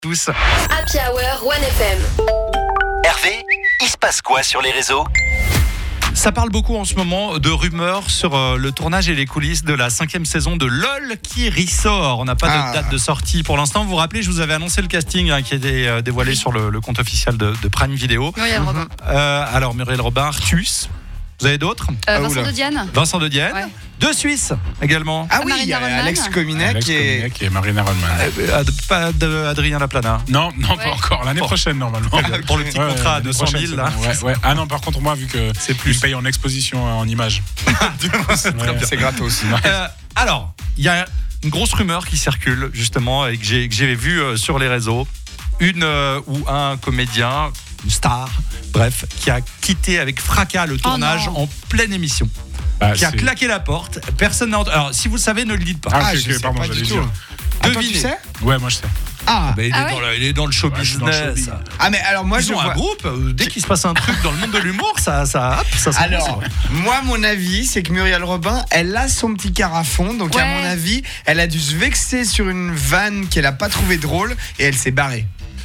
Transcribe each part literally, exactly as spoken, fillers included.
Tous. Happy Hour One F M. Hervé, il se passe quoi sur les réseaux ? Ça parle beaucoup en ce moment de rumeurs sur euh, le tournage et les coulisses de la cinquième saison de LOL qui ressort. On n'a pas Ah. de date de sortie pour l'instant. Vous vous rappelez, je vous avais annoncé le casting hein, qui est euh, dévoilé sur le, le compte officiel de, de Prime Video. Muriel Robin. Euh, alors Muriel Robin, Artus. Vous avez d'autres ? Euh, Ah, Vincent oula. de Diane. Vincent de Dienne. Ouais. Deux Suisses également. Ah oui, il y a Marina Alex Rollman. Cominac Alex et... Cominac et Marina Rollman. Euh, Ad- pas de Adrien Laplana. Non, non, Ouais. pas encore. L'année Bon. prochaine, normalement. Pour le petit Ouais, contrat à l'année deux cent prochaine, mille, c'est là. bon. Ouais, ouais. Ah non, par contre, moi, vu que C'est plus. il me paye en exposition euh, en images. C'est très Ouais. bien. C'est gratos. Euh, alors, il y a une grosse rumeur qui circule justement et que j'ai, que j'ai vu euh, sur les réseaux. Une euh, ou un comédien, une star, bref, qui a quitté avec fracas le tournage non. en pleine émission. Bah, Qui a c'est- claqué la porte. Personne n'a entendu. Alors, si vous le savez, ne le dites pas. Ah, Ah, ok, je ok, sais pardon, pas j'allais du dire. tout. Attends, Devinez. tu sais Ouais, moi je sais. Ah. Bah, il, est Ah dans ouais le, il est dans le show Ouais, je suis dans le business. showbiz. Ah mais alors moi Ils je ont un vois... groupe. euh, Dès qu'il se passe un truc dans le monde de l'humour, ça, ça, hop, ça se passe. Alors, moi, mon avis, c'est que Muriel Robin, elle a son petit quart à fond. Donc, à Ouais. mon avis, elle a dû se vexer sur une vanne qu'elle a pas trouvé drôle et elle s'est barrée.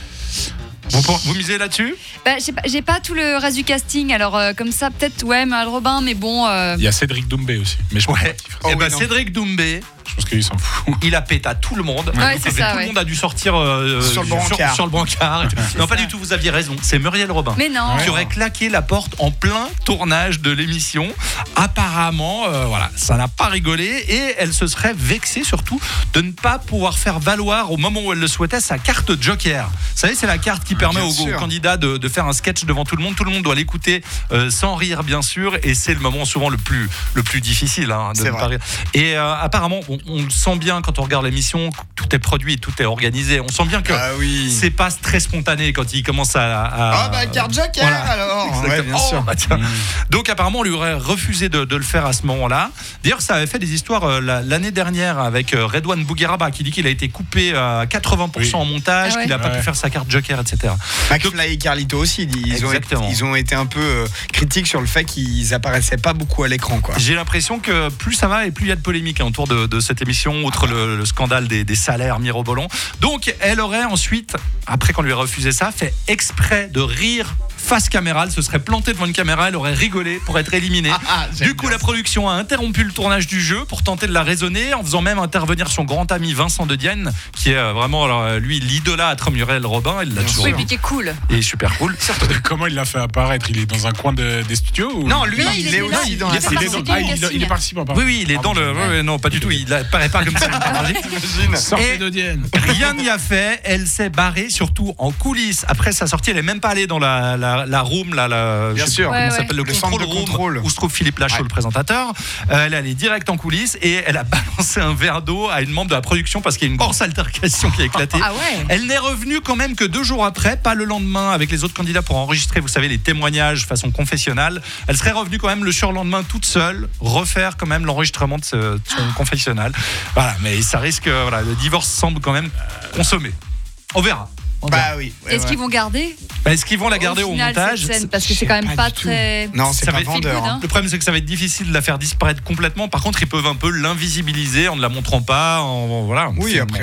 Vous, vous misez là-dessus ? Bah, j'ai pas, j'ai pas tout le reste du casting, alors euh, comme ça, peut-être, ouais, Muriel Robin, mais bon. euh, Il y a Cédric Doumbé aussi. Mais je pense, Ouais. Oh Eh oui, ben, non. Cédric Doumbé, je pense qu'il s'en fout. il a pété à tout le monde. Ouais, c'est Et ça, tout ouais. le monde a dû sortir euh, Sur le brancard. Sur, le brancard. Non, pas ça. du tout, vous aviez raison. C'est Muriel Robin. Mais non. Qui aurait claqué la porte en plein tournage de l'émission. Apparemment, euh, voilà, ça n'a pas rigolé et elle se serait vexée surtout de ne pas pouvoir faire valoir au moment où elle le souhaitait sa carte Joker. Vous savez, c'est la carte qui permet Bien aux, sûr. aux candidats de, de faire un sketch devant tout le monde. Tout le monde doit l'écouter euh, sans rire, bien sûr, et c'est le moment souvent le plus, le plus difficile hein, de C'est ne vrai. pas rire. Et euh, apparemment, on, on le sent bien quand on regarde l'émission, tout est produit, tout est organisé. On sent bien que Ah oui. c'est pas très spontané quand il commence à. à- Ah bah, carte Joker Voilà. alors. Ouais, Exactement. bien sûr. Oh, bah tiens. Donc apparemment on lui aurait refusé de, de le faire à ce moment-là. D'ailleurs ça avait fait des histoires euh, la- l'année dernière avec euh, Redouane Bougueraba qui dit qu'il a été coupé à quatre-vingts pour cent Oui. en montage, Ah ouais. qu'il n'a pas Ouais. pu faire sa carte Joker, et cetera. McFly et Carlito aussi, ils ont, été, Exactement. ils ont été un peu euh, critiques sur le fait qu'ils apparaissaient pas beaucoup à l'écran, quoi. J'ai l'impression que plus ça va et plus il y a de polémiques hein, autour de, de cette émission, outre le, le scandale des, des salaires mirobolants. Donc elle aurait ensuite, après qu'on lui ait refusé ça, fait exprès de rire face caméra. Elle se serait plantée devant une caméra, elle aurait rigolé pour être éliminée. Ah, j'aime Du coup, bien la production a interrompu le tournage du jeu pour tenter de la raisonner, en faisant même intervenir son grand ami Vincent de Dienne, qui est euh, vraiment, alors, euh, lui, l'idolâtre Muriel Robin. Il l'a Bien toujours Oui, sûr. puis qui est cool. et super cool. Comment il l'a fait apparaître? Il est dans un coin de- des studios ou... Non, lui, Non, il, il est était là, aussi il dans est la pas il est, saison. dans... participé ah, au il, casting. il est participant. Oui, oui, il est dans le. ouais, ouais, non, pas du tout. Il apparaît pas comme ça. Et- Sortez de Dienne. Rien n'y a fait. Elle s'est barrée, surtout en coulisses. Après sa sortie, elle est même pas allée dans la, la, la room, la, la, Bien je sais sûr. pas Ouais, comment ça ouais. s'appelle, le, Le control centre de room, contrôle. où se trouve Philippe Lachaud, Ouais. le présentateur. Euh, elle est allée direct en coulisses et elle a balancé un verre d'eau à une membre de la production parce qu'il y a une grosse altercation qui a éclaté. Ah ouais. Elle n'est revenue quand même que deux jours après, pas le lendemain avec les autres candidats pour enregistrer, vous savez, les témoignages façon confessionnal. Elle serait revenue quand même le surlendemain toute seule, refaire quand même l'enregistrement de, ce- de son confessionnal. Voilà, mais ça risque, voilà, le divorce semble quand même consommé. On verra. On verra. Bah oui. ouais, Est-ce ouais. qu'ils vont garder Bah, est-ce qu'ils vont la garder au, final, montage cette scène, parce que Je c'est quand sais même pas pas du tout. très. Non, c'est Ça pas va être vendeur. feel good, hein. hein. Le problème, c'est que ça va être difficile de la faire disparaître complètement. Par contre, ils peuvent un peu l'invisibiliser en ne la montrant pas. En, voilà. Oui, C'est- après,